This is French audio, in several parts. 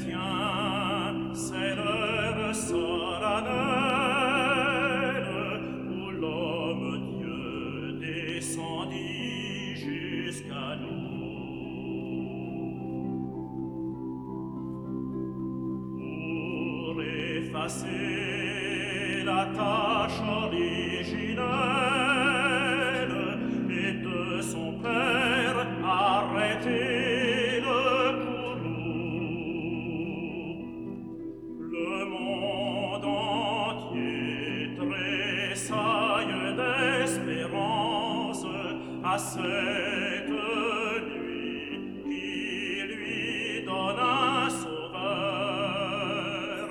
chrétiens, c'est l'heure solennelle où l'homme-Dieu descendit jusqu'à nous. Pour effacer la tâche originelle et de son Père arrêter le courroux, le monde entier tressaille d'espérance à cette nuit qui lui donne un sauveur.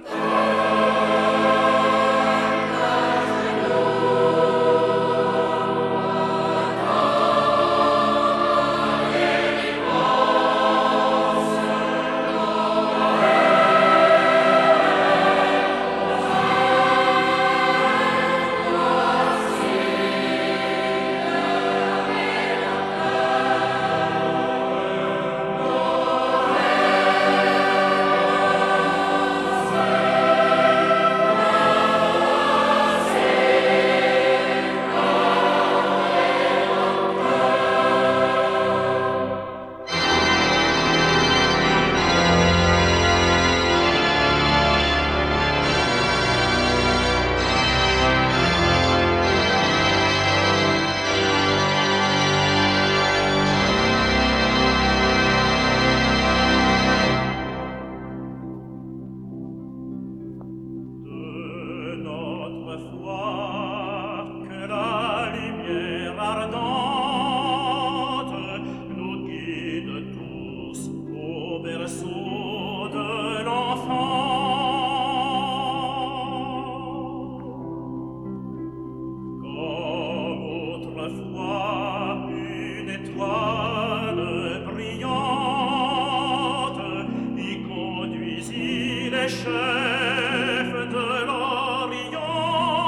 Que la lumière ardente nous guide tous au berceau de l'enfant. Comme autrefois une étoile brillante y conduisit les chefs de l'Orient.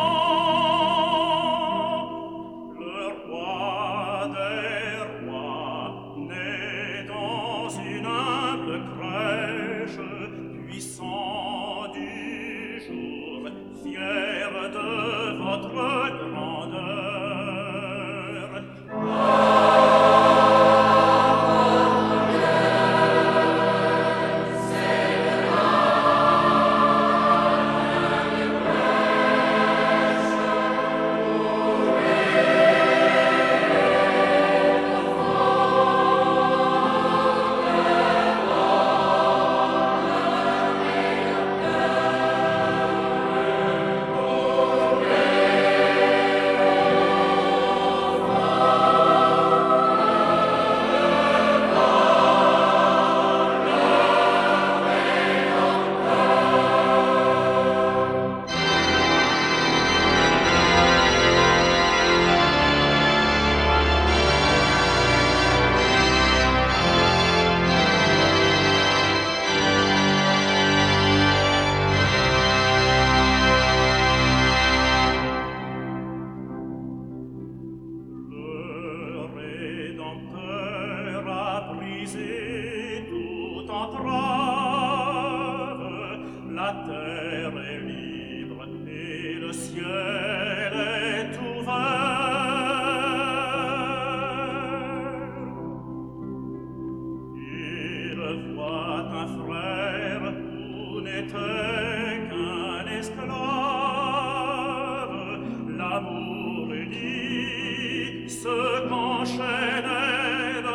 Le roi des rois naît dans une humble crèche, puissant du jour, fier de votre grandeur. Tout entrave, la terre est libre et le ciel est ouvert. Il voit un frère où n'était qu'un esclave, l'amour uni se qu'enchaînait le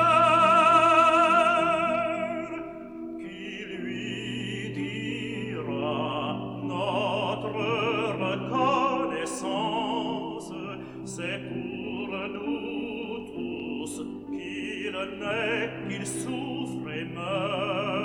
fer, qui lui dira notre reconnaissance, c'est pour nous tous qu'il naît, qu'il souffre et meurt.